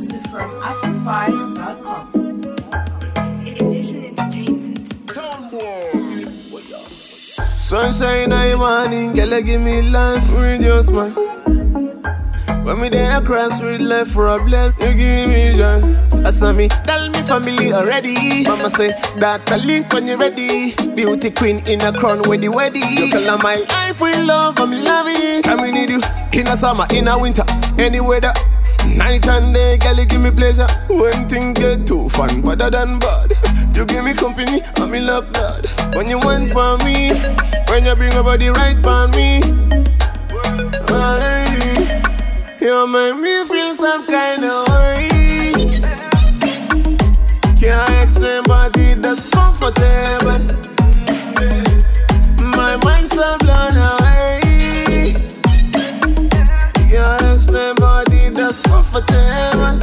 Exclusive from Afrofy.com. Illusion Entertainment. Sunshine in the morning, girl, give me life with your smile. When we there across with life problem, you give me joy. I saw me, tell me family already. Mama say, that a link when you ready. Beauty queen in a crown with the wedding. You color my life with love, I'm loving. And we need you in a summer, in a winter, any weather. Night and day, girl, you give me pleasure. When things get too fun, better than bad. You give me company, I'm in love, God. When you went for me, when you bring your body right for me. Oh, lady, you make me feel some kind of way. Can't explain, but it's comfortable. My mind's so blown away. Can't explain, but it's comfortable.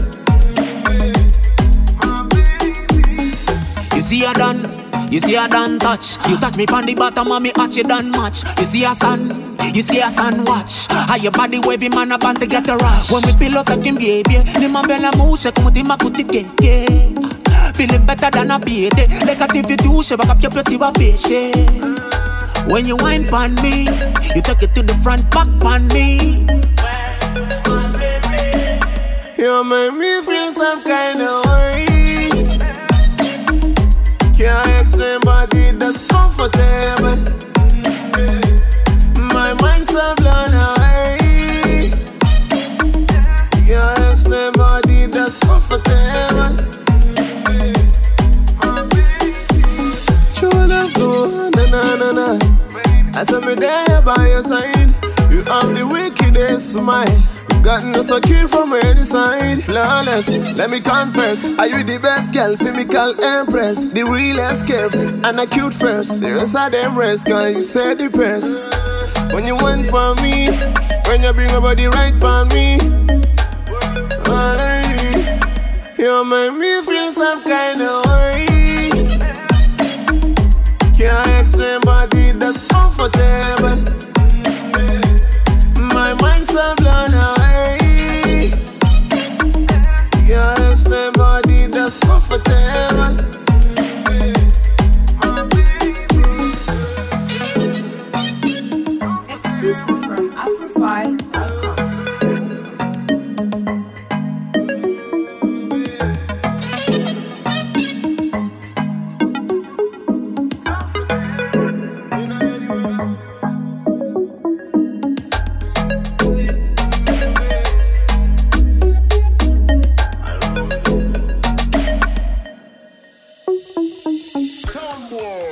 You see I done touch. You touch me pon the bottom and me arch you done match. You see a sun watch. How your body wavy man up and to get a rush. When we pillow talking baby, ni mambela mushe kumuti makuti kenke. Feeling better than a baby. Like a TV douche, back up your pretty baby. When you wine pon me, you take it to the front, back pon me. You make me feel some kind of way. Can't explain, but it's comfortable. My mind's so blown away. Can't explain, but it's comfortable. True love go na. I saw me there by your side. You have the wickedest smile. Got no secure from any side. Flawless, let me confess. Are you the best girl, female empress? The realest curves and a cute first. The rest of them rest, cause you said the best. When you went for me, when you bring your body right for me. Oh, lady, you make me feel some kind of way. Can't explain, but it's comfortable. My mind's so blown away. Yes, my body that's comfortable. Exclusive from Afrofy.com. Come on.